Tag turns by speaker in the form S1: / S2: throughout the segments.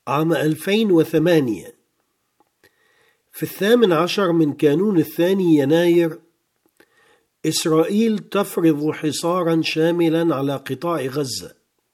S1: عام 2008. في 18 من كانون 2 يناير إسرائيل تفرض حصارا شاملا على قطاع غزة.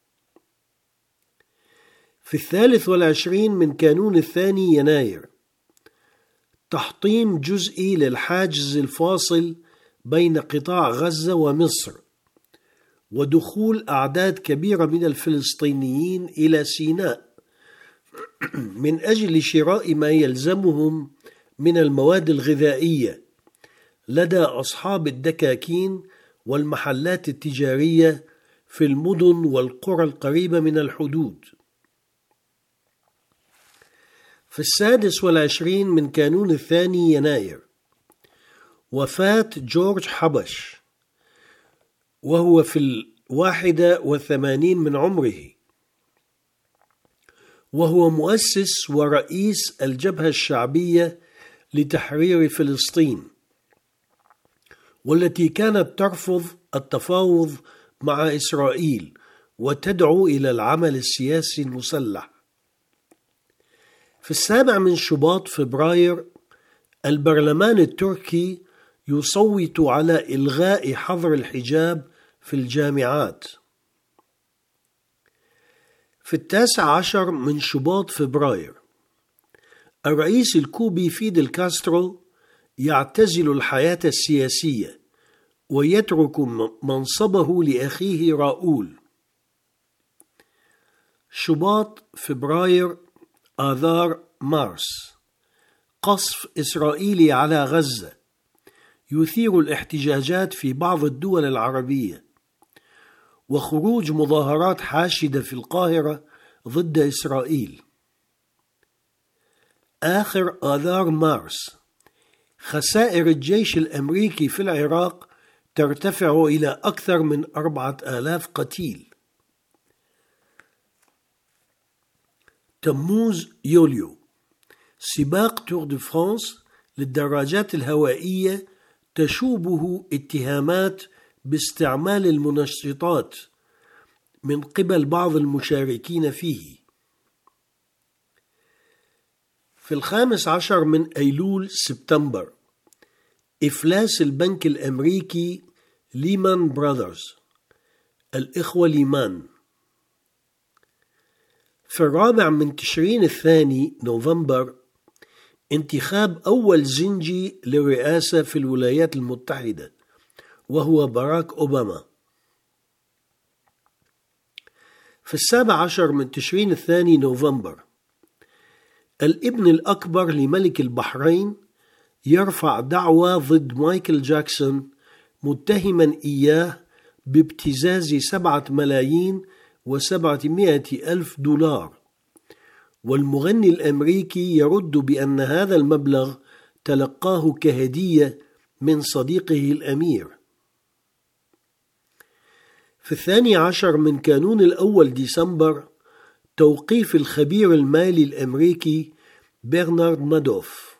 S1: في 23 من كانون 2 يناير تحطيم جزئي للحاجز الفاصل بين قطاع غزة ومصر، ودخول أعداد كبيرة من الفلسطينيين إلى سيناء من أجل شراء ما يلزمهم من المواد الغذائية لدى أصحاب الدكاكين والمحلات التجارية في المدن والقرى القريبة من الحدود. في 26 من كانون 2 يناير وفاة جورج حبش وهو في 81 من عمره، وهو مؤسس ورئيس الجبهة الشعبية لتحرير فلسطين، والتي كانت ترفض التفاوض مع إسرائيل وتدعو إلى العمل السياسي المسلح. في 7 من شباط فبراير البرلمان التركي يصوت على إلغاء حظر الحجاب في الجامعات. في 19 من شباط فبراير الرئيس الكوبي فيدل كاسترو يعتزل الحياة السياسية ويترك منصبه لأخيه راؤول. شباط فبراير آذار مارس قصف إسرائيلي على غزة يثير الاحتجاجات في بعض الدول العربية، وخروج مظاهرات حاشدة في القاهرة ضد إسرائيل. آخر آذار مارس خسائر الجيش الأمريكي في العراق ترتفع إلى أكثر من 4000 قتيل. تموز يوليو سباق تور دو فرانس للدراجات الهوائية تشوبه اتهامات باستعمال المنشطات من قبل بعض المشاركين فيه. في 15 من أيلول سبتمبر إفلاس البنك الأمريكي ليمان براذرز، الإخوة ليمان. في 4 من تشرين الثاني نوفمبر انتخاب أول زنجي للرئاسة في الولايات المتحدة وهو باراك أوباما. في 17 من تشرين الثاني نوفمبر الابن الأكبر لملك البحرين يرفع دعوى ضد مايكل جاكسون متهما إياه بابتزاز 7,700,000 دولار، والمغني الأمريكي يرد بأن هذا المبلغ تلقاه كهدية من صديقه الأمير. في 12 من كانون الأول ديسمبر توقيف الخبير المالي الأمريكي برنارد مادوف.